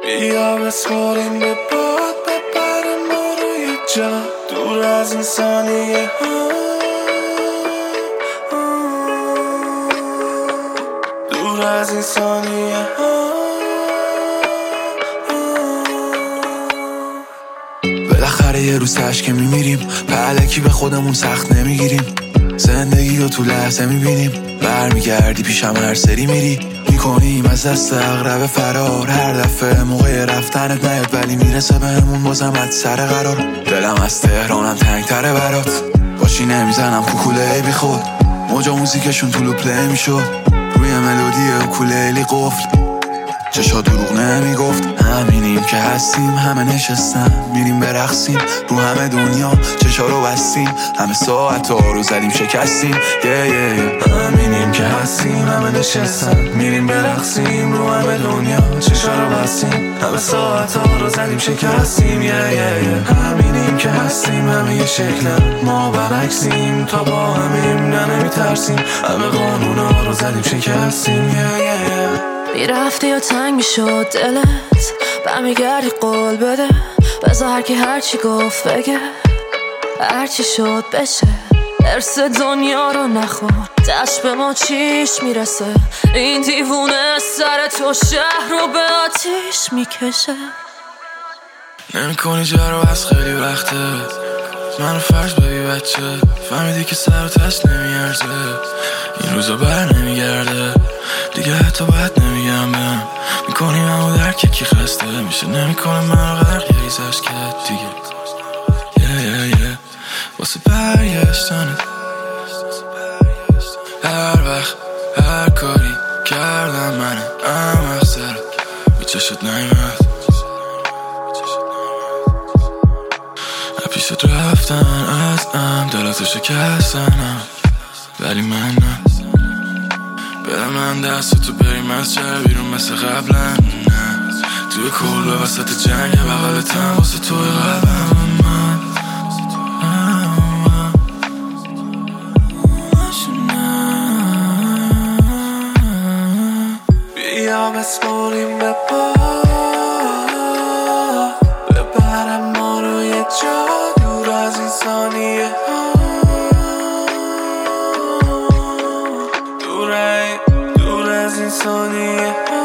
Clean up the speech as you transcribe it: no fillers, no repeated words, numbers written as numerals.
بیا بسپاریم به باد، ببره ما رو یه جا دور از این ثانیه ها، دور از این ثانیه ها. بالاخره یه روز تشک میمیریم، پهلکی به خودمون سخت نمیگیریم، زندگی رو تو لحظه میبینیم، برمیگردی پیشم هر سری میری، میکنیم از دست اغرب فرار، هر دفعه موقع رفتنت نیاد ولی میرسه بهمون بازم از سر قرار. دلم از تهرانم تنگتره برات، باشی نمیزنم کوکوله بی خود، موجا موزیکشون طولو پلی میشد، روی ملودی اوکولیلی قفل، چشا دروغ نمیگفت. همینیم که هستیم، همه نشستن میریم برقصیم، رو همه دنیا چشا رو بستیم، همه ساعت ها رو زدیم شکستیم. همینیم که هستیم، همه نشستن میریم برقصیم، رو همه دنیا چشا رو بستیم، همه ساعت ها رو زدیم شکستیم. همینیم که هستیم، همه یه شکلن، ما برعکسیم، تا با همیم نه نمیترسیم، همه قانونا رو زدیم شکستیم. میرفتی یا تنگ میشد دلت، برمیگردی قول بده، بذار هرکی هرچی گفت بگه، هرچی شد بشه، ارس دنیا رو نخور، دشت به ما چیش میرسه، این دیوونه سر تو شهر رو به آتیش میکشه. نمی کنی جارو از خیلی وقته، منو فرض ببی بچه، فهمیدی که سر و تش نمیارزه، این روزا بر نمیگرده دیگه، حتی باید نمیگم بهم، میکنی منو درک کی خسته میشه، نمیکنه منو غرق یه ریزش که دیگه واسه برگشتنت، هر وقت هر کاری کردم منم احمق سرت، به چشت نیمد پیشت رفتن ازم، دلاتو شکستنم ولی من نه، بده من دست تو بریم از شهر بیرون مثل قبلا، نه توی کل وسط جنگ بغلتم واسه توی قلبم من. بیا بسپاریم به پا، ببرم ما رو یه جا دور از این ثانیه ها، دور از این ثانیه ها.